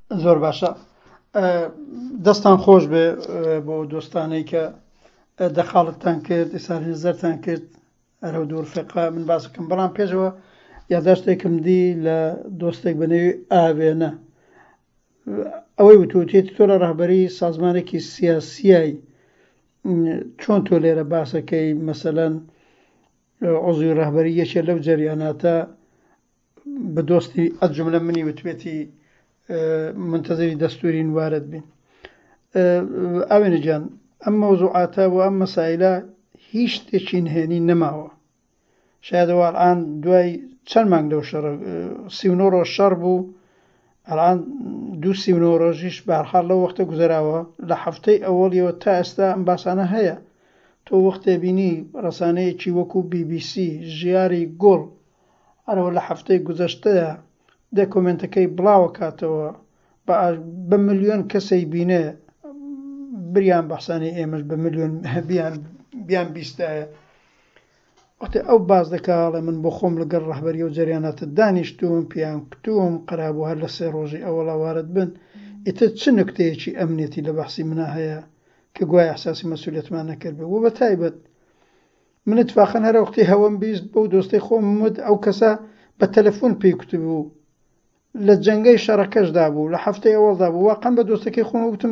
زۆر باشە. دەستان خۆش بێ بۆ دۆستانەی کە دەخاڵتان کرد، ئێساری نزەرتان کرد ئەرە و دوورفێقا من باسەکەم. بەڵام پێشەوە یادداشتێکم دی لە دۆستێک بە نێوی ئاوێنە. ئەوەی وتوتێتی تۆ لە ڕەهبەری سازمانێکی سیاسیای چۆن تۆ لێرە باسەکەی مەسەلەن عضوی ڕەهبەری یەکێ لەو جەریاناتە بە دۆستی ئەجوملە منی وتوێتی منتەزەری دەستوری وارد بین. ئاوێنە گیان ئەم مەوزوعاتە و ئەم مەسایلە هیچ شتێکی نهێنی نەماوە. شایدەوە ئەڵان دوای چەند مانگ لەو شەڕە 39 ڕۆژ شەڕ بوو، ئەڵان 29 ڕۆژیش بەهەرحاڵ لەو وەختە گوزەراوە. لە هەفتەی ئەوەڵیەوە تا ئێستا ئەم باسانە هەیە. تۆ وەختێ بینی ڕەسانەیەکی وەکو BBC ژیاری گۆڵ ئەرەوە لە هەفتەی گوزەشتەیە دە کۆمنتەکەی بڵاوە کاتەوە بە ملیۆن کەسەی بینێ بریان بەحسانی ئێمەش بە ملیۆن بیان بیستایە. وەختێ ئەو باز دەکاڵێ من بۆ خۆم لەگەڵ ڕەهبەری و جەریاناتە دانیشتوم پیان کتوم قەرابوو هەر لە 3 ڕۆژی ئەوەڵا وارد بن. ئیتر چ نکتەیەکی ئەمنیەتی لە بەحسی منە هەیە کە گوای ئەحساسی مەسئولیەتمان نەکرد بێ. و بە تایبەت من اتفاقەن هەرە وەختی هەوەم بیست بەو دۆستەی خۆم وت ئەو کەسە بە تەلەفۆن پێی کوتبوو لە جەنگەی شەڕەکەشدا بوو لە هەفتەی ئەوەڵدا بوو. واقعەن بە دۆستەکەی خۆم وتم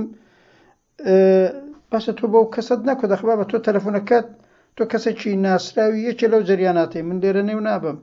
باشە تۆ بەو کەسەت نەکۆ دەخبا بە تۆ تەلەفۆنەکەت تۆ کەسێکی ناسراوی یەکێ لەو جەریاناتی من لێرە نێو نابم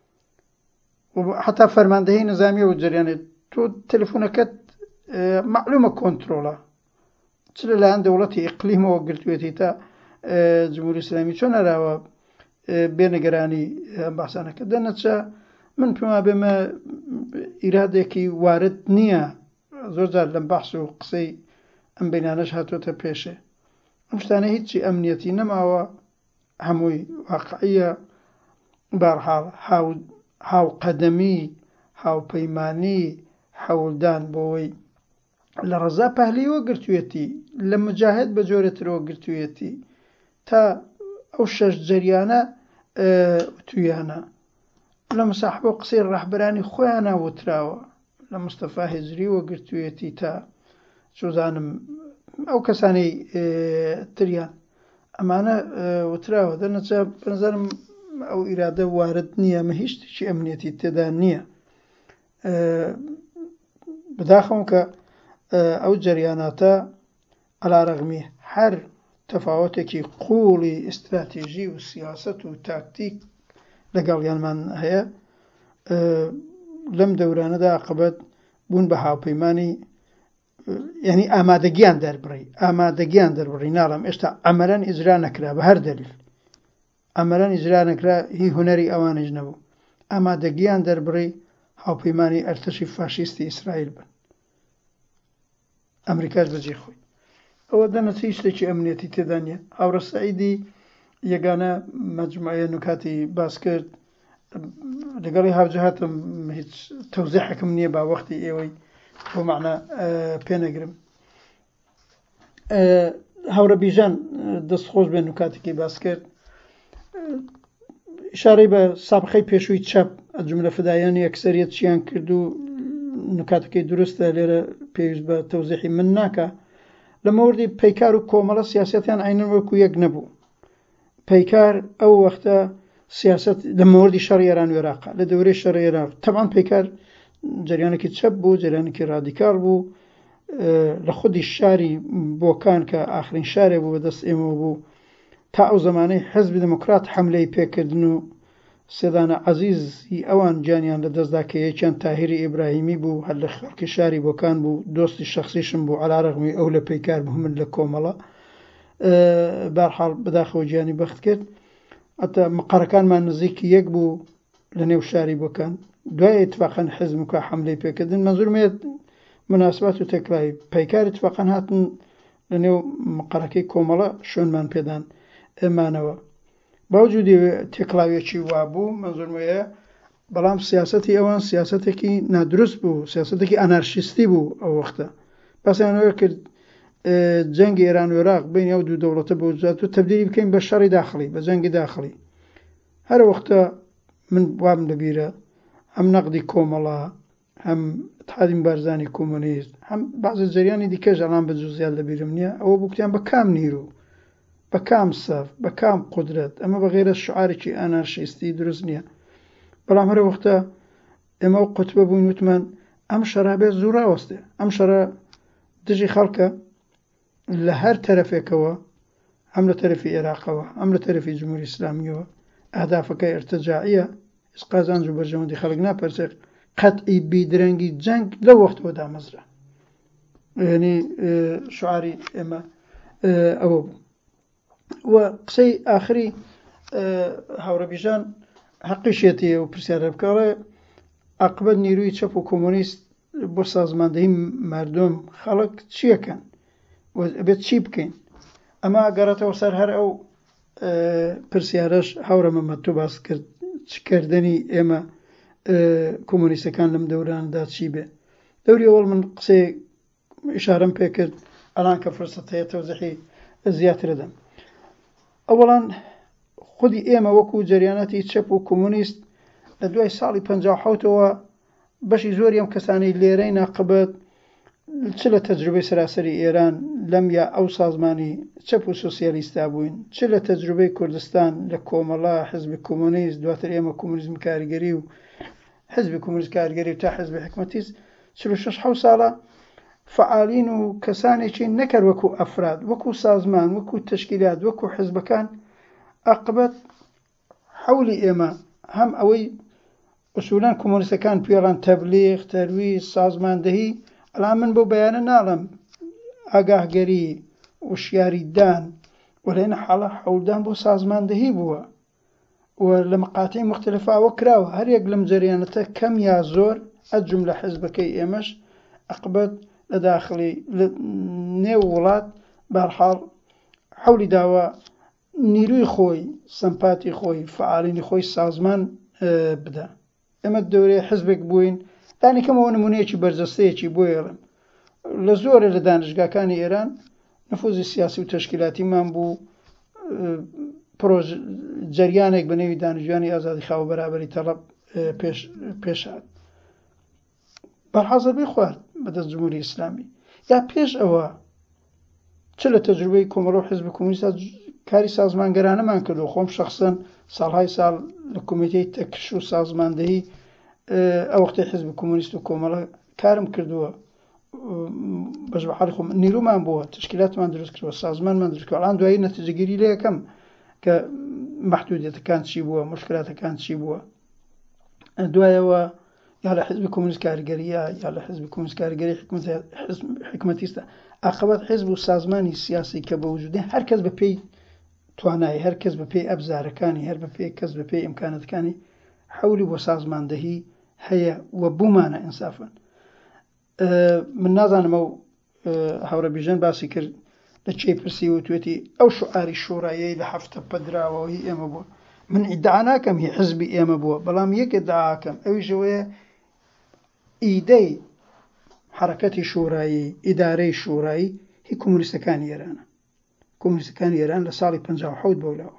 حتا فەرماندەهی نظامیە و جەریانێت تۆ تەلەفۆنەکەت معلومە کۆنترۆڵە چ لەلایەن دەوڵەتی ئیقلیمەوە گرتوێتی تا جمهوری ئیسلامی چۆن هەراوە بێنەگەرانی باسانەکە دەنەچە من پێما بێمە ئیرادێکی وارد نییە. زۆر جار لەم بەحس و قسەی ئەم بینانەش هاتوۆتە پێشێ. ئەم شتانە هیچی ئەمنیەتی نەماوە، هەمووی واقعیە. بەهەرحاڵ هاوقەدەمی هاوپەیمانی هەوڵدان بۆەوەی لە ڕەزا پەهلەویەوە گرتوێتی لە مجاهد بە جۆرەترەوە گرتوێتی تا ئەو 6 جەریانە تویانە لە مەساحبە و قسەی ڕەهبەرانی خۆیانە وتراوە لە مستەفا هێزریوە گرتوێتی تا چۆزانم ئەو کەسانەی تریان ئەمانە وتراوە. دەنەچە بەنظرم ئەو ئیرادە وارد نییە، مە هیچ شتێکی ئەمنیەتی تێدا نییە. بداخەوم کە ئەو جەریاناتە عەلاڕەغمی هەر تەفاوەتێکی قوڵی ئستراتێژی و سیاسەت و تاکتیک لەگەڵیانمان هەیە لەم دەورانەدا عاقبەت بوون بە هاوپەیمانی یعنی ئامادەگیان دەربڕی ناڵم ئێستا ئەمەرەن ئیجرا نەکرا بە هەر دەلیل ئەمەرەن ئیجرا نەکرا هی هونەری ئەوانش نەبوو ئامادەگیان دەربڕی هاوپەیمانی ئەرتەشی فاشیستی ئیسرائیل بن ئەمریکاش بەجێ خۆی. ئەوە دەنەچی شتێکی ئەمنیەتی تێدا نیە. هاوڕە سەعیدی یەگانە مەجموعەیە نکاتی باس کرد لەگەڵی هاوجەهاتم هیچ تەوزیحەکەم نییە با وەختی ئێوەی بۆ معنە پێنەگرم. هاوڕە بیژان دەستخۆش بێن نکاتێکی باس کرد ئشارەی بە سابقەی پێشووی چەپ جملە فدایان یەکسەریەت چیان کرد و نکاتەکەی دروستە لێرە پێویست بە تەوزیحی من ناکە. لە مەوردی پەیکار و کۆمەڵە سیاسەتیان عینەن وەکو یەک نەبوو. پەیکار ئەو وەختە سیاست لە مەوردی شەڕی ئێران و عێراق لە دەورەی شەڕی ئێران تەبعاً پەیکار جەریانێکی چەپ بوو، جەریانێکی ڕادیکاڵ بوو. لە خودی شاری بۆکان کە ئاخرین شارێ بوو بەدەست ئێمەوە بوو تا ئەو زمانەی حزبی دموکرات حەملەی پێکردن و سێدانە عەزیزی ئەوان جانیان لە دەستدا کە یەکیان تاهیری ئیبراهیمی بوو هەر لە خەڵکی شاری بۆکان بوو دۆستی شەخسیشم بوو عەلاڕەغمی ئەو لە پەیکار بوو من لە کۆمەڵە بەهەرحاڵ بەداخەوە گیانی بەخت کرد. ئەتە مەقەرەکانمان نزیکی یەک بوو لە نێو شاری بۆکان. دوای اتفاقاً حزبکە حەملەی پێکردن مەنزوورمێت مناسبات و تێکڵاوی پەیکار اتفاقاً هاتن لە نێو مەقەرەکەی کۆمەڵە شوێنمان پێدان ئێمانەوە باوجودی تێکڵاویەکی وابوو مەنزوورمەیە بەڵام سیاسەتی ئەوان سیاسەتێکی نادروست بوو سیاسەتێکی ئەنارشیستی بوو ئەو وەختە باسییانەوە کرد جەنگی ئێران و عێراق بین ئەو دوو دەوڵەتە بۆ جات و تەبدیلی بکەین بە شەڕی داخڵی بە جەنگی داخڵی. هەر وەختە من وام لەبیرە ئەم نەقدی کۆمەڵە هەم اتحادی مبارزانی کۆمۆنیست هەم بەعزە جەریانی دیکەش ئەڵام بە جوزیات لە بیرم نییە ئەوە بووکتیان بە کام نیرو بە کام سەف بە کام قودرەت ئەمە بەغێرە شعارێکی ئانارشیستی دروست نییە بەڵام هەرە وەختە ئێمە و قوتبە بووین وتمان ئەم شەرابێت زوو ڕاوەستێ ئەم شەرە دژی خەڵکە لە هەر تەرەفێکەوە هەم لە تەرەفی عێراقەوە هەم لە تەرەفی جمهوری ئیسلامیەوە ئەهدافەکەی ارتجاعیە هیچ قازانج و بەرژەوەندی خەڵک ناپەرسێت قەتعی بیدرەنگی جەنگ لەو وەختەوە دامەزرا یعنی شعاری ئێمە ئەوە بوو و قسەی ئاخری هاوڕەبیژان حەقیشێتی و پرسیارە بکەڵێ عاقبەت نیروی چەپ و کۆمۆنیست بۆ سازماندەهی مردم خەڵک چیەکەن بێت چی بکەین ئەمە گەڕێتەوە سەر هەر ئەو پرسیارەش هاوڕە مەمەد تۆ باس کرد چکردنی ئێمە کۆمۆنیستەکان لەم دەوراندا چی بێ دەوری ئەوڵ من قسەی ئیشارەم پێ کرد ئەلان کە فرسەت هەیە تەوزیحی زیاتر دەم ئەوەڵان خودی ئێمە وەکو جەریانەتی چەپ و کۆمۆنیست لە دوای ساڵی 57ەوە بەشی زۆری ئەم کەسانی لێرەی ناقبەت چ لە تەجروبەی سەراسەری ئێران لەم یا ئەو سازمانی چەپ و سۆسیالیستا بووین چ لە تەجروبەی کوردستان لە کۆمەڵا حزبی کۆمۆنیست دواتر ئێمە کۆمۆنیزم کاریگەری و حزبی کۆمۆنیست کاریگەری و تا حزبی حکومەتیست 46 ساڵە فعالین و کەسانێکی نەکرد وەکو ئەفراد وەکو سازمان وەکو تشکیلات وەکو حزبەکان عاقبەت حەولی ئێمە هەم ئەوەی ئوسولاً کۆمۆنیستەکان پێڵان تەبلیغ تەرویج سازماندەهی ئەڵام من بۆ بەیانە ناڵم ئاگاهگەری وشیاریدان و لەێنە حاڵە حەولدان بۆ سازماندەهی بووە و لە مەقاتەی مختلفە ئەوە کراوە هەرێک لەم جەریانەتە کەم یا زۆر ئەجوم لە حزبەکەی ئێمەش عاقبەت لە داخلی نێو وڵات بەرحاڵ حەولی داوە نیروی خۆی سەمپاتی خۆی فعالینی خۆی سازمان بدە ئێمە دەورەی حزبێک بووین دانیکەمەوە نمونەیەکی بەرجەستەیەکی بۆ ێڵم لە زۆرە لە دانشگاکانی ئێران نفوزی سیاسی و تەشکیلاتیمان بوو جەریانێک بە نێوی دانیشتوانی ئازادی خاو بەرابەری تەڵەب پێشات بەرحەزر بێ خوارد بەدەست جمهوری ئیسلامی یا پێش ئەوە چ لە تەجروبەی کۆمەڵە و حزب کۆمۆنیستە کاری سازمانگەرانەمان کردو خۆم شەخسەن ساڵهای ساڵ لە کۆمیتەی تەکش و سازماندەهی ئەو وەختەی حزب کۆمۆنیست و کۆمەڵە کارم کردووە بەش بە حاڵی خۆم نیرومان بووە تشکیلاتمان دروست کردووە سازمانمان دروست کردووە ئەڵان دوایی نەتیجەگیری لێ یەکەم کە مەحدودیەتەکان چی بووە مشکلاتەکان چی بووە دوایەوە یا لە حزب کۆمۆنیست کاریگەریە یا لە حزب کۆمۆنیست کاریگەری حکومەتیستە عاقبەت حزب و سازمانی سیاسی کە بە وجودێ هەر کەس بە پێی توانایی هەر کەس بە پێی ئەبزارەکانی هەر بە پێی کەس بە پێی ئیمکانەتەکانی حەولی بۆ سازماندەهی هەیە و بوومانە ئینسافن من نازانم ئەو هاوڕە بیژەن باسی کرد لە چێ پرسی و توێتی ئەو شعاری شۆڕاییەی لە هەفتە پەدراوەوەی ئێمە بووە من ئیدعا ناکەم هی حزبی ئێمە بووە بەڵام یەک ئیدعاکەم ئەویشەوەیە ئیدەی حرەکەتی شۆڕایی ئیدارەی شۆڕایی هی کۆمۆنیستەکانی ئێرانە کۆمۆنیستەکانی ئێران لە ساڵی 57 بەولاوە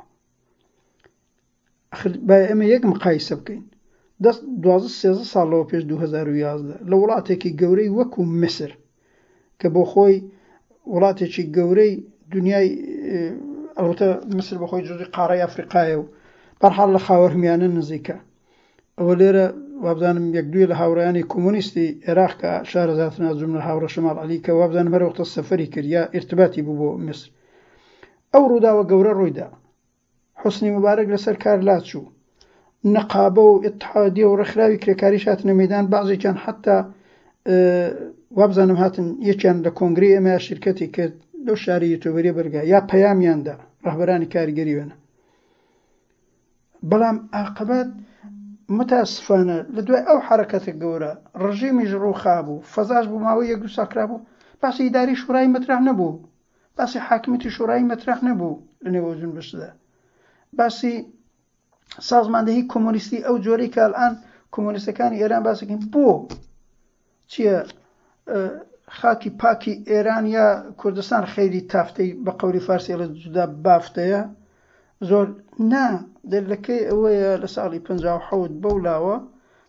با ئێمە یەک مقایسە بکەین 12 ساڵەوە پێش 2011 لە وڵاتێکی گەورەی وەکو میسر کە بۆ خۆی وڵاتێکی گەورەی دنیای ئەڵبەتە میسر بە خۆی جزئی قارەی ئەفریقایە و بەرحاڵ لە خاوەرمیانە نزیکە ئەوە لێرە وابزانم یەک دوێ لە هاوڕێیانی کۆمۆنیستی عێراق کە شارەزات ناجوم لە هاوڕە شەماڵ عەلی کە وابزانم هەر وەختە سەفەری کرد یا ئیرتباتی بوو بۆ میسر ئەو ڕووداوە گەورە ڕوویدا حوسنی مبارەک لەسەر کار لاچوو نەقابە و ئیتحادیە و ڕێکخراوی کرێکاریش هاتنە مەیدان بەعزێکیان حتا وابزانم هاتن یەکیان لە کۆنگرەی ئێمە شیرکەتی کرد لەو شاری یوتیوبەریە بەرگا یا پەیامیاندا ڕەهبەرانی کاریگەری وێنە بەڵام عاقبەت متاسفانە لە دوای ئەو حرەکەتە گەورە ڕژیمیش ڕووخا بوو فەزاش بوو ماوەی یەک دوو ساڵ کرابوو باسی ئیداری شوڕایی مەترح نەبوو باسی حاکمیەتی شوڕایی مەترح نەبوو لە نێوە جونبشتدا باسی سازماندەهی کۆمۆنیستی ئەو جۆرەی کە ئەلئان کۆمۆنیستەکانی ئێران باسەکەین بۆ چییە خاکی پاکی ئێران یا کوردستان خەیری تافتەی بە قەوری فارسی لە جودا بافتەیە زۆر نا دەرلەکەی ئەوەیە لە ساڵی 57 بەولاوە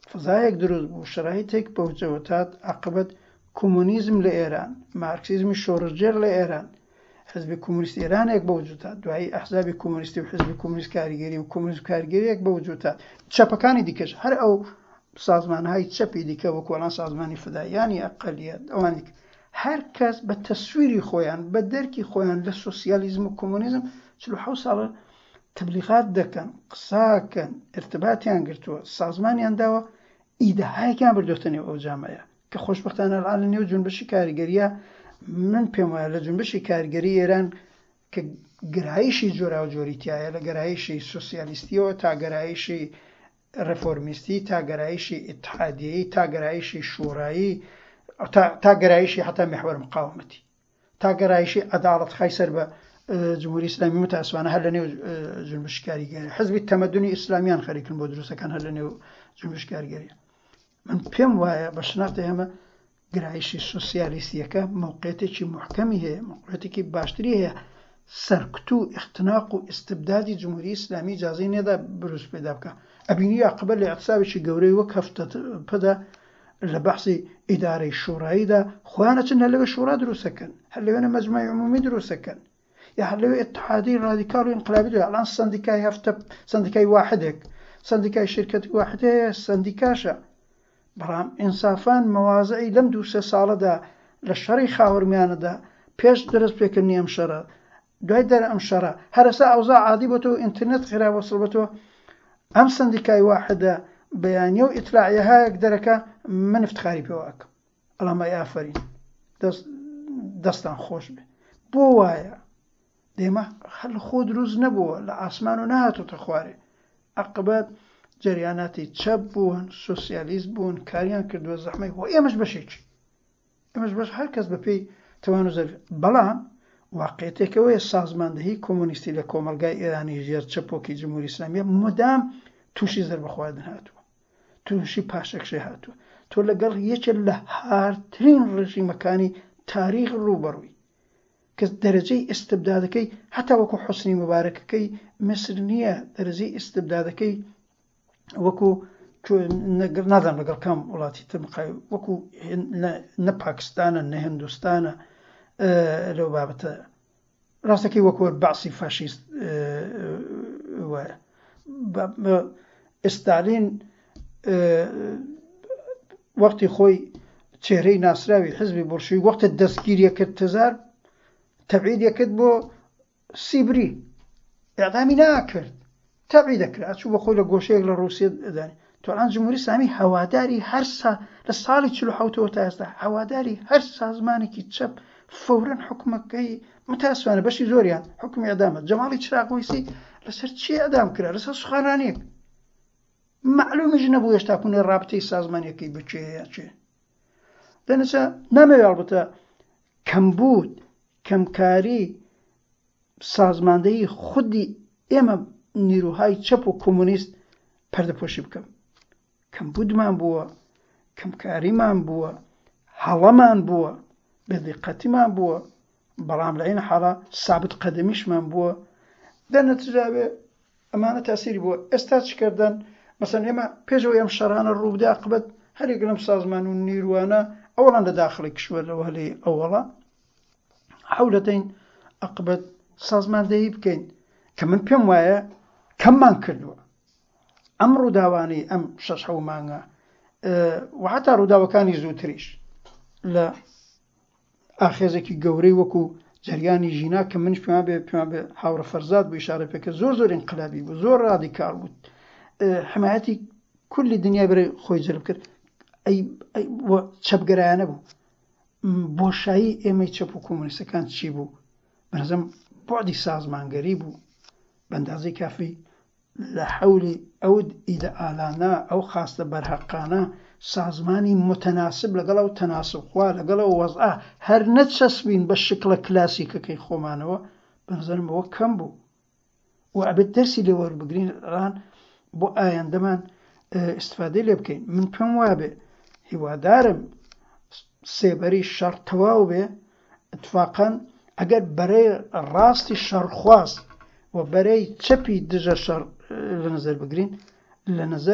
فضایەک دروست بوو شرایطێک بەوجەوەتات عقبەت کۆمۆنیزم لە ئێران مارکسیزمی شۆڕژێر لە ئێران حزبی کۆمونیستی ئێرانێک بەوجودات دوایی ئەحزابی کۆمونیستی و حزبی کۆمونیست کاریگەری و کۆمونیست کاریگەریەک بەوجودات چەپەکانی دیکەش هەر ئەو سازمانهای چەپی دیکە وەکو ئەڵان سازمانی فدایانی ئەقەلیەت ئەوانی هەر کەس بە تەسویری خۆیان بە دەرکی خۆیان لە سۆسیالیزم و کۆمۆنیزم 47 ساڵە تبلیغات دەکەن قساکەن ارتباطیان گرتووە سازمانیان داوە ئیدەهایەکیان بردوتە نێو ئەو جامەیە کە خۆشبەختانە لە نێو جونبشی کاریگەریە من پێم وایە لە جونبشی کاریگەری ئێران کە گرایشی جۆرا و جۆریتیایە لە گەرایشی سۆسیالیستیەوە تا گەرایشی ڕێفۆرمیستی تا گەرایشی ئیتحادیەیی تا گەرایشی شوڕایی تا گەرایشی حتا محور مقاومەتی تا گەرایشی عەداڵەتخای سەر بە جمهوری ئیسلامی متاسفانە هەر لە نێو جنبش کاریگەری حزبی تەمەدونی ئیسلامیان خەریکن بۆ دروستەکان هەر لە نێو جنبش کاریگەریە من پێم وایە بە شناختی ئێمە گرایشی سۆسیالیستیەکە موقعیتێکی محکەمی هەیە موقعیتێکی باشتری هەیە سەرکوت و اختناق و استبدادی جمهوری ئیسلامی اجازەی نێدا بروس پێدا بکە ئەبینی عقبەت لە اعتصابێکی گەورەی وەک هەفتە پەدا لە بەحسی ئیدارەی شوڕاییدا خۆیان ئەچن هەر لەوێ شوڕا دروستەکەن هەر لەوێنە مەجموعی عمومی دروستەکەن یا هەر لەوێ ئیتحادی ڕادیکاڵ و ئینقلابی دروست ئەڵان سەندیکای هەفتە سەندیکای واحدێک سەندیکای شرکەتی واحد هەیە سەندیکاشە بەڵام ئینسافان مەوازعی لەم 2-3 ساڵەدا لە شەڕی خاوەرمیانەدا پێش دەرەست پێکردنی ئەم شەڕە دوای دەرە ئەم شەڕە هەرەسا ئەوزاع عادی بۆتەوە ئینترنێت خراوەسڵ بێتەوە ئەم سەندیکای واحدە بەیانیە و ئیتلاعیەهایەک دەرەکە من افتخاری پێوە ئەکەم ئەڵامای ئافرین دەستان خۆش بێ بۆ وایە دێمە هەر لە خۆ دروست نەبووە لە ئاسمان و نەهاتۆتە خوارێ عقبەت جەریاناتی چەپ بوون سۆسیالیست بوون کاریان کردووە زەحمەی بۆ ئێمەش بەشێکی ئێمەش بەش هەر کەس بەپێی توان و زەرف بەڵام واقعیتێکەوەیە سازماندەهی کۆمونیستی لە کۆمەلگای ئێرانی ژێر چەپۆکی جمهوری ئیسلامیە مدام تووشی زەربەخواردن هاتووە تووشی پاشەکشێ هاتووە تۆ لەگەڵ یەکێ لە هارترین ڕژیمەکانی تاریخ ڕوبەڕووی کە دەرەجەی ئیستبدادەکەی هەتا وەکو حوسنی مبارەکەکەی مسر نییە دەرەجەی ئیستبدادەکەی وەکو نادام لەگەڵ کام وڵاتی تمقای وەکو نە پاکستانە نە هندوستانە لەو بابەتە ڕاستەکەی وەکو بەعسی فاشیست وایە ئستالین وەختی خۆی چێرەی ناسراوی حزبی بۆڵشەوی وەختە دەستگیریە کرد تزار تەبعیدیە کرد بۆ سیبری ئیعدامی ناکرد تەبعید دەکرا چوو بە خۆی لە گۆشەیەک لە ڕووسیا دەدانی تۆڵان جمهوری ئیسلامی هەواداری هەر لە ساڵی 47ەوە تا ئێستا هەواداری هەر سازمانێکی چەپ فەورەن حکومەکەی متاسفانە بەشی زۆریان حکمی ئەدامە جەماڵی چراغویسی لەسەر چی ئەدام کرا لەسەر سوخانرانیەک معلومیش نەبوو هێشتا کوێ ڕابطەی سازمانیەکەی بچێ چێ دەنەچە نامەوێ ئەڵبەتە کەمبوود کەمکاری سازماندەهی خودی ئێمە نیروهای چەپ و کۆمونیست پەردەپۆشی بکەم کەمبودمان بووە کەمکاریمان بووە هەڵەمان بووە بێدیقەتیمان بووە بەڵام لە عین حاڵە سابت قەدەمیشمان بووە دەنەتیجاوێ ئەمانە تاسیری بووە ئێستا چکردن مەسەن ئێمە پێشەوە ئەم شەڕانە ڕووبدا عقبەت هەرێک لەم سازمان و نیروانە ئەوڵان لە داخڵی کشوەر لەوە هەلەی ئەوڵە حەولەتەین عقبەت سازماندەهی بکەین کە من پێم وایە کەممان کردووە ئەم ڕووداوانەی ئەم 6 مانگە وحتا ڕووداوەکانی زووتریش لە ئاخێزێکی گەورەی وەکو جەریانی ژینا کە منش پێمان بێ هاوڕە فەرزاد بوو ئیشارە پێکە زۆر ئینقلابی بوو زۆر ڕادیکال بوو حمایەتی کولی دنیای بەرەی خۆی جەلب کرد چەپگەرایانە بوو بۆشایی ئێمەی چەپ و کۆمونیستەکان چی بوو بەنظەم بعدی سازمانگەری بوو بەندازەی کافی لە حەولی ئەو ئیدئالانە ئەو خاستە بەرهەقانە سازمانی متەناسب لەگەڵ ئەو تەناسبخوا لەگەڵ ئەو وەزعە هەر نەچەسبین بە شکلە کلاسیکەکەی خۆمانەوە بەنظرم ئەوە کەم بوو و ئەبێت دەرسی لێ وەربگرین ڕان بۆ ئایندەمان ئیستفادەی لێ بکەین من پێم وابێ هیوادارم سێبەری شەڕ تەواو بێ اتفاقاً ئەگەر بەرەی ڕاستی شەڕخواست و بەرەی چەپی دژە شەڕ لە نەزەر بگرین لە نەزەر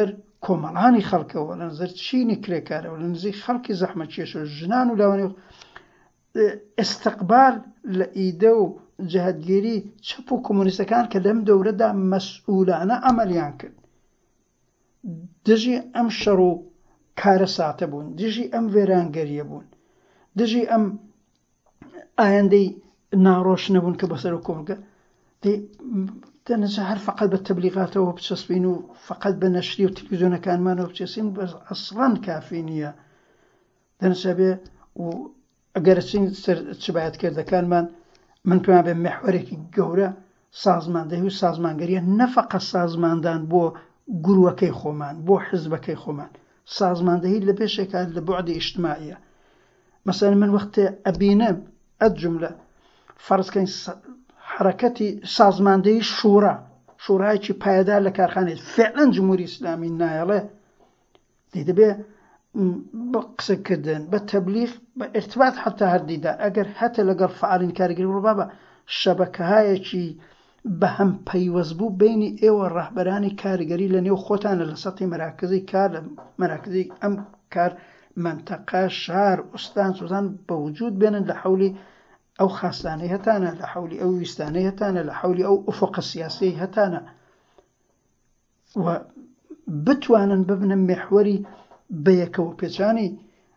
کۆمەڵانی خەڵکەوە لە نزەر چینی کرێکارەوە لە نزیک خەڵکی زەحمە کێشە ژنان و لاوانێ ئستقبال لە ئیدە و جەهەتگیری چەپ و کۆمۆنیستەکان کە لەم دەورەدا مەسئولانە ئەمەلیان کرد دژی ئەم شەڕ و کارە ساتە بوون دژی ئەم وێرانگەریە بوون دژی ئەم ئایندەی ناڕۆش نەبوون کە بەسەر و کۆمەلگە دەنەجا هەر فقط بە تەبلیغاتەوە بچەسبین و فقط بە نەشری و تەلەڤیزیۆنەکانمانەوە بچەسین بەس ئەسڵەن کافی نییە دەنەجا بێ و ئەگەر چ بایەتکردەکانمان من پێیان بێ مێحوەرێکی گەورە سازماندەهی و سازمانگەریە نەفەقە سازماندان بۆ گرووەکەی خۆمان بۆ حزبەکەی خۆمان سازماندەهی لە پێشێکە لە بوعدی ئیجتیماعیە مەسەڵەن من وەختێ ئەبینم ئەجملە فەرزکەین حرەکەتی سازماندەهی شوڕایەکی پایەدار لە کارخانێت فعلەن جمهوری ئیسلامی نایەڵێ دەبێ بە قسەکردن بە تەبلیغ بە ئێرتباط حتا هەردیدا ئەگەر هەتە لەگەڵ فعالین کاریگەری ڕووبا بە شەبەکەهایەکی بە هەم پەیوەست بوو بینی ئێوە ڕاهبەرانی کاریگەری لە نێو خۆتانە لە سەتی مەراکزی کار لە مەراکزی ئەم کار منتەقە شار ئوستان سوزان بە وجود بێنن لە حولی ئەو خاستانەی هەتانە لە حولی ئەو ویستانەی هەتانە لە حولی ئەو ئوفقە سیاسی هەتانە و بتوانن ببنە مێحوەری بەیەکەوە پێچانی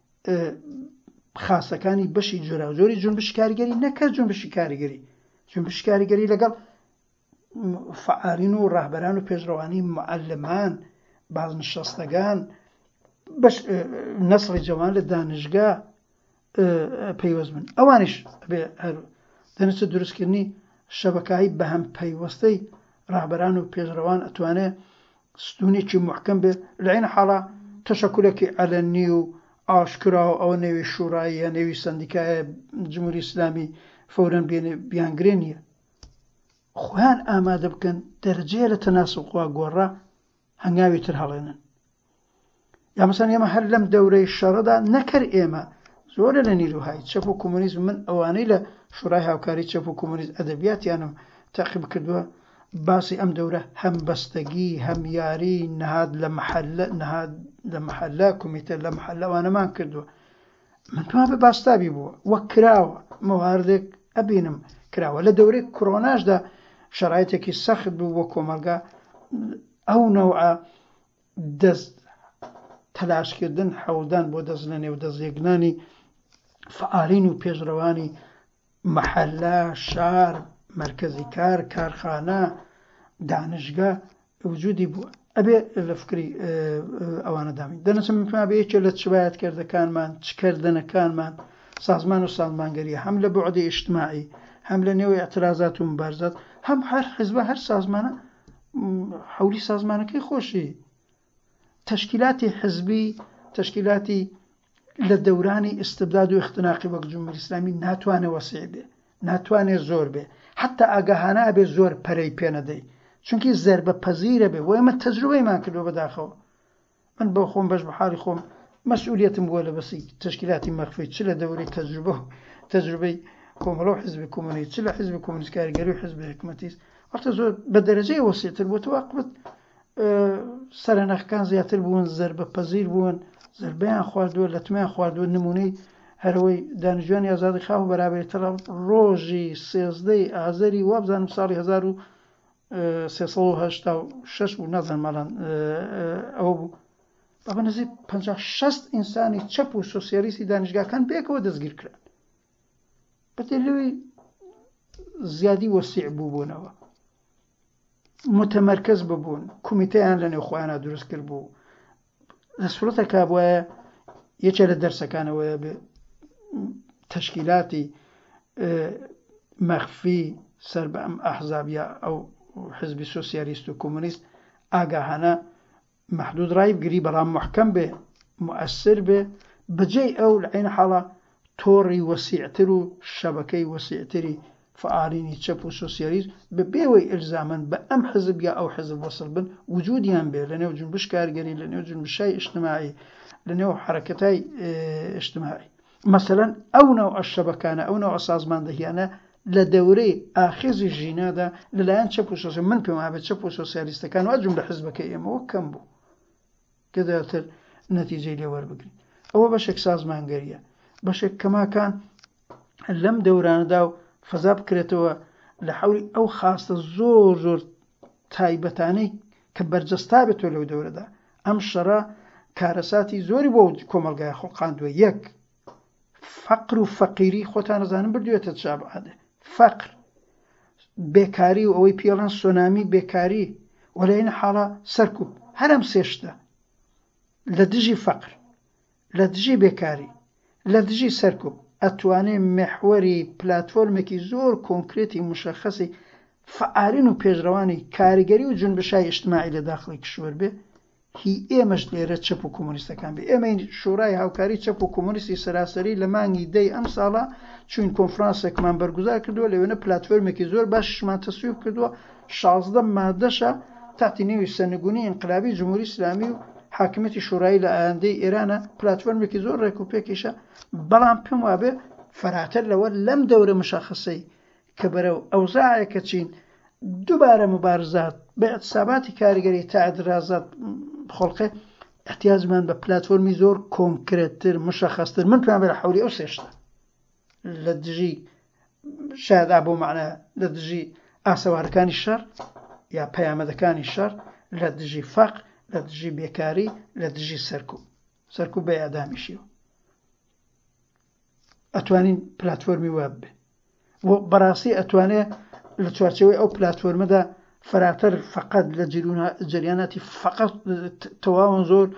خاستەکانی بەشی جۆراوجۆری جونبش کاریگەری نەکە جونبشی کاریگەری جونبش کاریگەری لەگەڵ فعالین و ڕاهبەران و پێشڕەوانی معەلمان بازنشستەکان نەسڵی جەوان لە دانشگا پەیوەست بن ئەوانیش بێ هەرو دەنەچە دروستکردنی شەبەکایی بە هەم پەیوەستەی ڕاهبەران و پێشڕەوان ئەتوانێ ستونێکی محکەم بێ لە عین حاڵە تەشەکولێکی عەلەنی و ئاشکرا و ئەوە نێوی شوڕاییە نێوی سەندیکایە جمهوری ئیسلامی فەورەن بیانگرێ نییە خۆیان ئامادە بکەن دەرجەیە لە تەناسب خوا گۆڕا هەنگاوی تر هەڵێنن یا مەسەڵەن ئێمە هەر لەم دەورەی شەڕەدا نەکرد ئێمە زۆرە لە نیروهای چەپ و کۆمۆنیزم من ئەوانەی لە شوڕای هاوکاری چەپ و کۆمۆنیزم ئەدەبیاتیانم تاقیب کردووە باسی ئەم دەورە هەم بەستگی هەم یاری نەهاد لە مەحەلە کۆمیتە لە مەحەلەوانەمان کردووە من پێم بە باستابی بووە وەک کراوە مەواردێک ئەبینم کراوە لە دەورەی کۆڕۆناشدا شەرایەتێکی سەخت بوو بۆ کۆمەلگا ئەو نەوعە دەست تەلاشکردن حەوڵدان بۆ دەست لە نێو دەستێگنانی فعالین و پێشڕەوانی مەحەلە شار مرکزی کار کارخانە دانشگا وجودی بووە ئەبێ لە فکری ئەوانە دامین دەنەچە من پێم بێ یەکێک لە چبایەتکردەکانمان چکردنەکانمان سازمان و سازمانگەری هەم لە بوعدی ئیجتیماعی هەم لە نێوی ئەترازات و مبارزات هەم هەر حزبە هەر سازمانە حولی سازمانەکەی خۆشی تشکیلاتی حزبی تشکیلاتی لە دەورانی ئستبداد و اختناقی وەک جمهوری ئیسلامی ناتوانێت وەسیع بێ ناتوانێت زۆر بێ حتا ئاگاهانە ئەبێ زۆر پەرەی پێ نەدەی چونکی زەربە پەزیرە بێ و ئێمە تەجروبەیمان کردووە بەداخەوە من بۆ خۆم بەش بە حاڵی خۆم مەسئولیەتم بووە لە بەسی تشکیلاتی مەخفی چ لە دەورەی تەجروبەی کۆمەڵە و حزبی کۆمۆنیست چ لە حزبی کۆمۆنیست کاریگەری و حزبی حکومەتیست وەختە زۆر بە دەرەجەی وەسیعتر بووە تەواقبت سەرنەخەکان زیاتر بوون زەربە پەزیر بوون زەربەیان خواردووە لەتمەیان خواردووە نمونەی هەرەوەی دانیشتوانی ئازادی خاو و بەرابەری تەڵاو ڕۆژی 13 ئازەری وابزانم ساڵی 1386 بوو نازانم ماڵان ئەوە بوو بە نزیک 50-60 ئینسانی چەپ و سۆسیالیستی دانیشگاکان بێکەوە دەستگیر کران بەدەلەوەی زیادی وەسیع بووبوونەوە متمرکز ببوون کۆمیتەیان لە نێو خۆیانە دروست کرد بوو دەسوڵەتە کابووایە یەکێ لە دەرسەکانەوەیە بێ تشکیلاتی مەخفی سەر بە ئەم ئەحزابە ئەو حزبی سۆسیالیست و کۆمۆنیست ئاگاهانە محدود ڕای بگری بەڵام محکەم بێ مؤثر بێ بەجێی ئەو لە عین حاڵە تۆڕی وەسیعتر و شەبەکەی وەسیعتری فعالینی چەپ و سۆسیالیست بە بێوەی ئلزامن بە ئەم حزب یا ئەو حزب وەسڵ بن وجودیان بێ لە نێو جنبش کارگەری لە نێو جنبشای ئیجتیماعی لە نێو حرەکەتای ئیجتیماعی مەسەلەن ئەو نەوع شەبەکانە ئەو نەوع سازماندەهیانە لە دەورەی ئاخیزی ژینادا لەلایەن چەپ و سۆسیالیست من پێم وابێت چەپ و سۆسیالیستەکان و ئەجوم لە حزبەکەی ئێمەوە کەم بوو کە دەتر نەتیجەی لێ وەربگرین. ئەوە بەشێک سازمانگەریە، بەشێک کەماکان لەم دەورانەدا و فەزا بکرێتەوە لە حولی ئەو خاستە زۆر زۆر تایبەتانەی کە بەرجەستا بێتەوە لەو دەورەدا. ئەم شەڕە کارەساتی زۆری بۆ کۆمەلگای خەڵقاندووە. یەک، فەقر و فەقیری خۆتان نەزانم بردوێتە چابعادە، فەقر، بێکاری و ئەوەی پێڵەن سۆنامی بێکاری، وەلایەنە حاڵە سەرکوب، هەرم سێشتە لە دژی فەقر، لە دژی بێکاری، لە دژی سەرکوب ئەتوانێ مێحوەری پلاتفۆرمێکی زۆر کۆنکرێتی مشەخەسی فعالین و پێشڕەوانی کاریگەری و جنبشای ئیجتیماعی لە داخڵی کشور بێ. هی ئێمەش لێرە چەپ و کۆمۆنیستەکان بێ. ئێمە شورای هاوکاری چەپ و کۆمۆنیستی سەراسەری لە مانگی دەی ئەم ساڵە چوین کۆنفرانسێکمان بەرگوزار کردووە، لەوێنە پلاتفۆرمێکی زۆر باشمان تەسویب کردووە، 16 مادەشە تاتی نێوی سەرنگونی ئینقلابی جمهوری ئیسلامی و حاکمیەتی شورایی لە ئایندەی ئێرانە. پلاتفۆرمێکی زۆر ڕێکوپێکیشە، بەڵام پێم وابێ فەراتر لەوە لەم دەورە مشەخەسەی کە بەرەو ئەوزاعێکە چین دووبارە مبارزات بە اعتصاباتی کاریگەری تا ئەدرازات خۆڵقێ، احتیاجمان بە پلاتفۆرمی زۆر کۆنکرێتتر مشەخەستر من پێم بە لە حولی ئەو سێشتە لە دژی شادا بۆ معنە لە دژی ئاسەوارەکانی شەڕ یا پەیامەدەکانی شەڕ، لە دژی فەقر، لە دژی بێکاری، لە دژی سەرکوب بە یادامیشیەوە. ئەتوانین پلاتفۆرمی واب بێ و بەڕاستی ئەتوانێت لە چوارچەوەی ئەو پلاتفۆرمەدا فەراتر فقط لە جریاناتی فقط تەواوان زۆر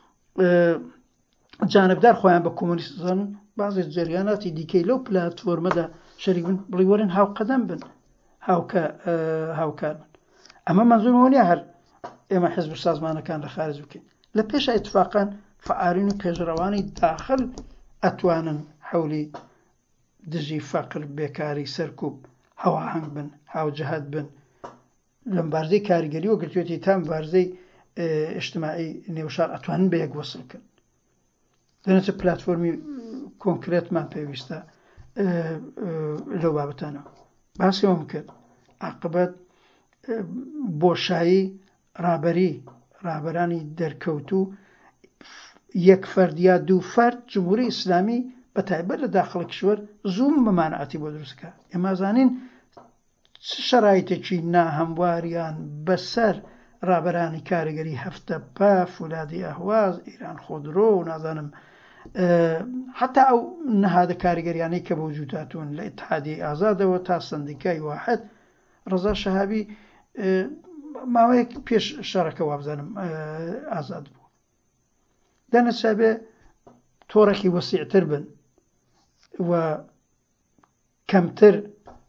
جانبدار خۆیان بە کۆمۆنیست زانن، بازی جریاناتی دیکەی لەو پلاتفۆرمەدا شەریک بن، بڵێ وەرن هاوقەدەم بن، هاوکار بن. ئەمە منزوورمەوە نیە هەر ئێمە حیزب و سازمانەکان لە خارج بکەین. لە پێش ئیتفاقان فعالین و پێشڕەوانی داخل ئەتوانن حولی دژی فەقر، بێکاری، سەرکوب هەواهەنگ بن، هاوجەهەت بن، لە مبارزەی کاریگەری و گرتوێتی تا مبارزەی ئیجتیماعی نێوشار ئەتوانن بە یەک وەسڵکن. دەنێتە پلاتفۆرمی کۆنکرێتمان پێویستە لەو بابەتانەوە. باسیەوەم کرد عاقبەت بۆشایی ڕابەرانی دەرکەوتوو یەک فەرد یا دوو فەرد جمهوری ئیسلامی بە تایبەت لە داخڵی کشوەر زووم بەمانعەتی بۆ دروستکە. ئێمە زانین چ شەرایطێکی ناهەمواریان بەسەر ڕابەرانی کاریگەری هەفتە پا، فولادی ئەهواز، ئیران خۆدرۆ و نازانم حتا ئەو نەهادە کاریگەریانەی کە بە وجود هاتوون لە ئیتحادیە ئازادەوە تا سندیکای واحد. ڕەزا شەهابی ماوەیەک پێش شەڕەکە وابزانم ئازاد بوو. دەنەچابێ تۆڕێکی وەسیعتر بن و کەمتر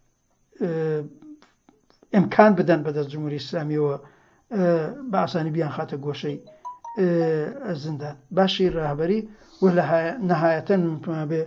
ئیمکان بدەن بەدەست جمهوری ئیسلامیەوە بە ئاسانی بیان خاتە گۆشەی زیندان. باشی ڕاهبەری و لە نەهایەتەن بێ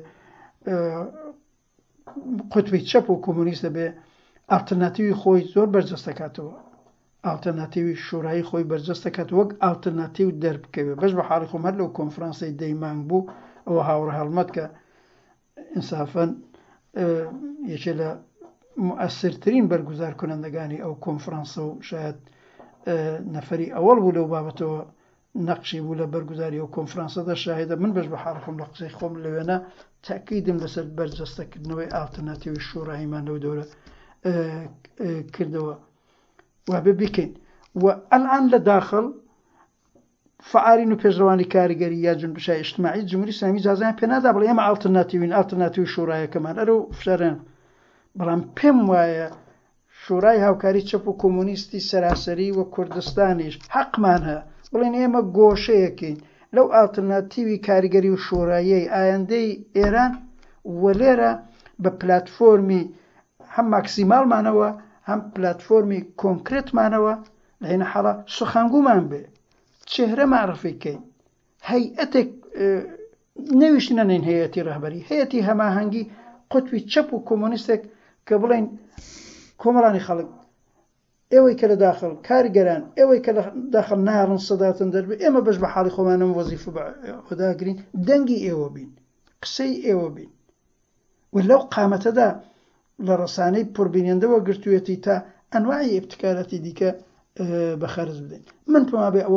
قوتبی چەپ و کۆمۆنیستە بێ ئالتەرناتیوی خۆی زۆر بەرجەست دەکاتەوە، ئالتەرناتیوی شورایی خۆی بەرجەست دەکات، وەک ئالتەرناتیو دەربکەوێت. بەش بە حاڵی خۆم هەر لەو کۆنفرانسەی دەیمانگ بوو ئەوە هاوڕە هەڵمەت کە ئینسافەن یەکێ لە مؤثرترین بەرگوزار کنندگانی ئەو کۆنفرانسە و شاید نەفەری ئەوەڵ بوو لەو بابەتەوە نەقشی بوو لە بەرگوزاری ئەو کۆنفرانسەدا شاهدە. من بەش بە حاڵی خۆم لە قسەی خۆم لەوێنە تاکیدم لەسەر بەرجەستەکردنەوەی ئالتەرناتیوی شوراییمان لەو دەورە کردەوە وابێ بکەین. و ئەلان لە داخل فعالین و پێشڕەوانی کاریگەری یا جنبشای ئیجتیماعی جمهوری ئیسلامی جازیان پێ نادا بڵێ ئێمە ئالتەرناتیوی شورایەکەمان ئەرە فشارێن. بەڵام پێم وایە شورای هاوکاری چەپ و کۆمۆنیستی سەراسەری و کوردستانیش حەقمان هەیە بڵێن ئێمە گۆشەیەکەین لەو ئالتەرناتیوی کاریگەری و شوراییەی ئایندەی ئێران، و لێرە بە پلاتفۆرمی هەم ماکسیمالمانەوە هەم پلاتفۆرمی کۆنکرێتمانەوە لەهێنە حاڵە سوخانگومان بێ، چێهرە معرفیکەین، هەیئەتێک نەویشتە نین هەیەتی ڕەهبەری، هەیەتی هەماهەنگی قوتبی چەپ و کۆمۆنیستێک کە بڵێن کۆمەڵانی خەڵک ئێوەی کە لە داخل کارگەران ئێوەی کە لە داخل ناڕن سەداتن دەربێ، ئێمە بەش بە حاڵی خۆمانم وەزیفە بەخوداگرین، دەنگی ئێوە بین، قسەی ئێوە بین. و لەو قامەتەدا لە ڕسانەی پڕبینێندەوە گرتوێتی تا ئەنواعی ئێبتکاراتی دیکە بەخەرز بدەین. من پێما بێ ئەوە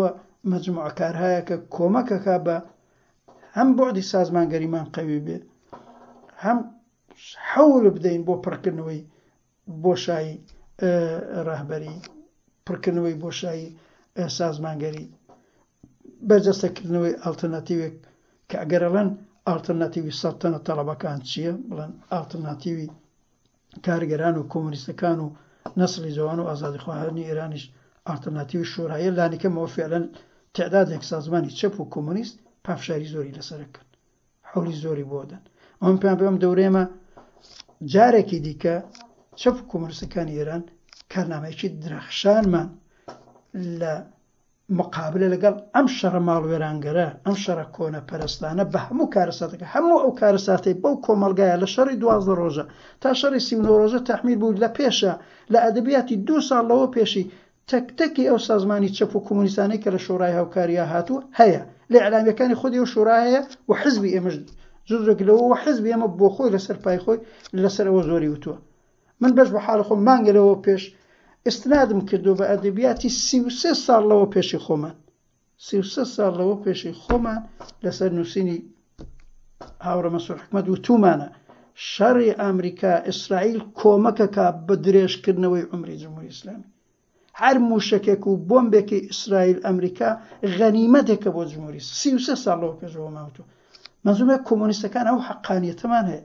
مجموعەکار هەیە کە کۆمەکەکە بە هەم بۆعدی سازمانگەریمان قەوی بێ، هەم حەول بدەین بۆ پڕکردنەوەی بۆشایی ڕاهبەری، پڕکردنەوەی بۆشایی سازمانگەری، بەرجەستەکردنەوەی ئالتەرناتیوێک کە ئەگەرەڵەن ئالتەرناتیوی سەڵتەنە تەڵەبەکان چییە، بڵێن ئالتەرناتیوی کارگەران و کۆمونیستەکان و نەسڵی جوان و ئازادیخواهانی ئێرانیش ئالتەرناتیوی شۆڕایە، لانیکەمەوە فعلەن تعدادێک سازمانی چەپ و کۆمونیست پافشاری زۆری لەسەرەکەن، حەولی زۆری بۆ دەن. ئەم پێیان پێم دەورێمە جارێکی دیکە چەپ و کۆمونیستەکانی ئێران کارنامەیەکی درەخشانمان لە مقابلە لەگەڵ ئەم شەڕە ماڵوێرانگەرە، ئەم شەڕە کۆنە پەرستانە بە هەموو کارەساتەکە، هەموو ئەو کارەساتەی بەو کۆمەلگایە لە شەڕی 12 ڕۆژە تا شەڕی 39 ڕۆژە تەحمیل بوو لە پێشە لە ئەدەبیاتی 2 ساڵ لەوە پێشی تەکتەکی ئەو سازمانی چەپ و کۆمونیستانەی کە لە شۆڕای هاوکاریە هاتووە هەیە، لە ئیعلامیەکانی خودی ئەو شۆڕایە و حزبی ئێمەش جزێک لەوە و حزبی ئێمە بۆ خۆی لەسەر پای خۆی لەسەر ئەوە زۆری وتووە. من بەش بە حاڵە خۆم مانگە لەوە پێش ئستنادم کردو بە ئەدەبیاتی 33 ساڵ لەوە پێشی خۆمان، 33 ساڵ لەوە پێشی خۆمان لەسەر نووسینی هاوڕە مەسعود حکمەت وتومانە شەڕی ئەمریکا ئیسرائیل کۆمەکەکە بە درێژکردنەوەی عومری جمهوری ئیسلامی، هەر موشکێک و بۆمبێکی ئیسرائیل ئەمریکا غەنیمەتێکە بۆ جمهوری. 33 ساڵ لەوە پێشەوە ماوتوە. منزومە کۆمونیستەکان ئەو حەقانیەتەمان هەیە،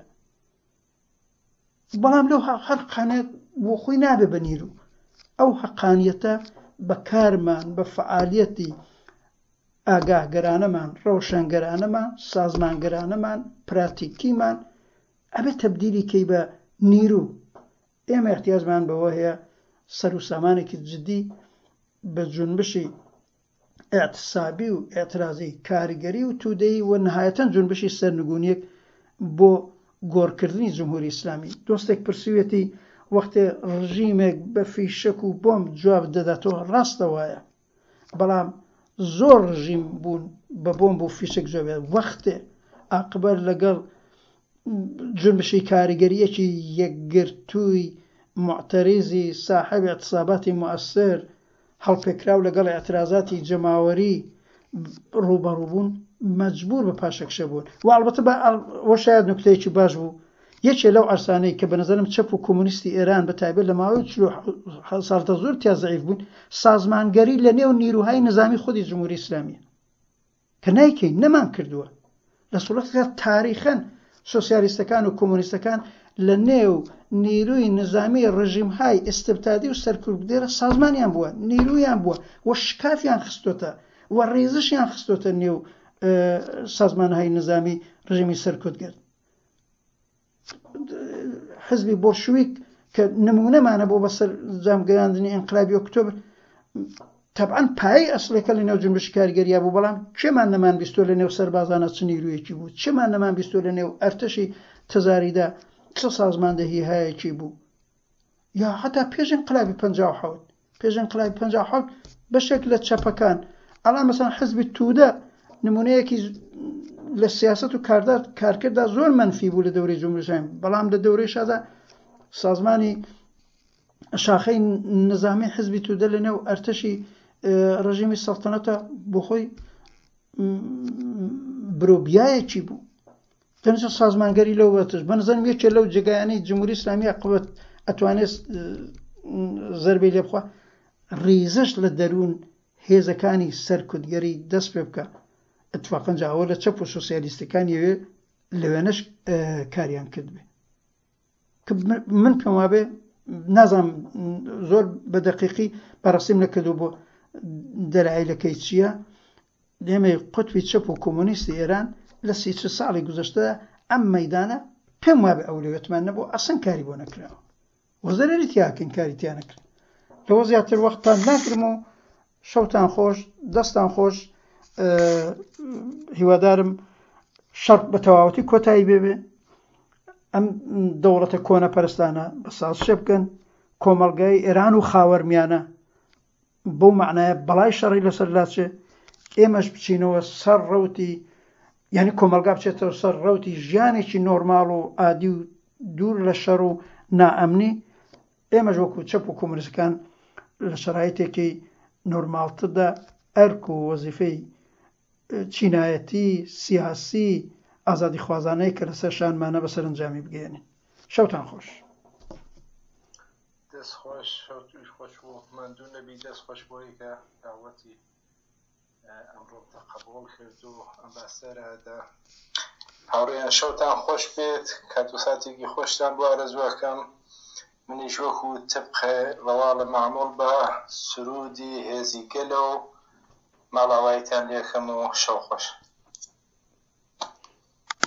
بەڵام لەو حەقانیەت بۆ خۆی نابێ بە نیرو، ئەو حەقانیەتە بە کارمان بە فعالیەتی ئاگاهگەرانەمان، ڕەوشەنگەرانەمان، سازمانگەرانەمان، پراتیکیمان ئەبێ تەبدیلی کەی بە نیرو. ئێمە احتیاجمان بەوە هەیە سەر و سامانێکی جدی بە جونبشی اعتصابی و ئێترازی کاریگەری و تودەیی و نهایەتەن جونبشی سەرنگونیەک بۆ گۆڕکردنی جمهوری ئیسلامی. دۆستێک پرسیوێتی وەختێ ڕژیمێک بە فیشک و بۆم جواب دەداتەوە، ڕاستە وایە، بەڵام زۆر ڕژیم بوون بە بۆم بۆ فیشک جواب وەختێ عاقبەت لەگەڵ جنبشی کاریگەریەکی یەکگرتووی معتەریزی صاحب اعتصاباتی مؤثر هەڵپێکراو لەگەڵ اعتراضاتی جەماوەری ڕوبەڕووبوون مەجبور بە پاشەکشە بوون. و ئەڵبەتە بە شاید نوکتەیەکی باش بوو، یەکێ لەو ئەرسانەی کە بە نەزەرم چەپ و کۆمونیستی ئێران بە تایبەت لە ماوەی 40 ساڵتە زۆر تیا زەعیف بوون، سازمانگەری لە نێو نیروهای نظامی خودی جمهوری ئیسلامیە کە نایکەین نەمان کردووە. لە سوڵەتێکدا تاریخەن سۆسیالیستەکان و کۆمونیستەکان لە نێو نیروی نظامی ڕژیمهای ئستبدادی و سەرکوبدێرە سازمانیان بووە، نیرویان بووە و شکافیان خستۆتە و ڕێزشیان خستۆتە نێو سازمانهای نظامی ڕژیمی سەرکوبدێر. حزبی بۆلشویک کە نمونەمانە بۆ بەسەر جامگەیاندنی ئینقلابی ئۆکتۆبر طبعاً پایەی ئەسڵەکە لە نێو جنبشی کارگەریە بوو، بەڵام چێمان نەمان بیستۆ لە نێو سەربازانە چ نیرویەکی بوو، چێمان نەمان بیستۆ لە نێو ئەرتەشی تەزاریدا چ سازماندەهی هەیەکی بوو. یا حتا پێش ئینقلابی 57 پێش ئینقلابی 57 بەشێک لە چەپەکان ئەڵام مەسەڵەن حزبی تودە نمونەیەکی لە سیاست و کارکرددا زۆر منفی بوو لە دەورەی جمهوری ئیسلامی، بەڵام لە دەورەی شادا سازمانی شاخەی نظامی حزبی تودە لە نێو ئەرتەشی ڕژیمی سەڵتەنەتە بۆ خۆی برۆبیایەکی بوو. تەنها سازمانگەری لەو وەتش بەنظرم یەکێ لەو جێگایانەی جمهوری ئیسلامی عاقبەت ئەتوانێت زەربەی لێ بخوا ڕێزش لە دەروون هێزەکانی سەرکوتگەری دەست پێ بکە. اتفاقاً جاوە لە چەپ و سۆسیالیستەکان لەوێنەش کاریان کرد بێ. من پێم وابێ نازانم زۆر بە دەقیقی بەڕەسیم نەکردو بۆ دەلایلەکەی چییە. دێمە قوتبی چەپ و کۆمونیستی ئێران لە 30 ساڵی گوزەشتەدا ئەم مەیدانە پێم وابێ ئەولوێتمان نەبوو، ئەسەن کاری بۆ نەکراوە و زەرەری تیاکەین، کاری تیا نەکرد. لەوە زیاتر وەختان ناگرم و شەوتان خۆش، دەستان خۆش. هیوادارم شەڕ بە تەواوەتی کۆتایی بێ، ئەم دەوڵەتە کۆنە پەرستانە بە سازشە بکەن، کۆمەڵگای ئێران و خاوەرمیانە بەو معنایە بەڵای شەڕی لەسەر لاچێ، ئێمەش بچینەوە سەر ڕەوتی، یعنی کۆمەلگا بچێتەوە سەر ڕەوتی ژیانێکی نۆرماڵ و ئادی و دوور لە شەڕ و نائەمنی. ئێمەش وەکو چەپ و کۆمونیستەکان لە شەرایطێکی نۆرماڵتردا ئەرک و وەزیفەی چینایەتی سیاسی ئازادی خوازانەی کە لەسەر شانمانە بە سەرنجامی بگەێنین. شەوتان خۆش. دەست خۆش، شەوتوش خۆش بوو. ماندوو نەبی دەست خۆش بۆی کە داوەتی ئەمڕۆ تەقەبوڵ کرد و ئەمباسەرەدا هاوڕێیان شەوتان خۆش بێت. کات و ساتێکی خۆشتان بۆ ئارەزوەکەم. منیش وەکو تبقێ ڕەواڵە معموڵ بە سرودی هێزی گەلە و ماڵاوایتان لێکەم و شەو خۆش.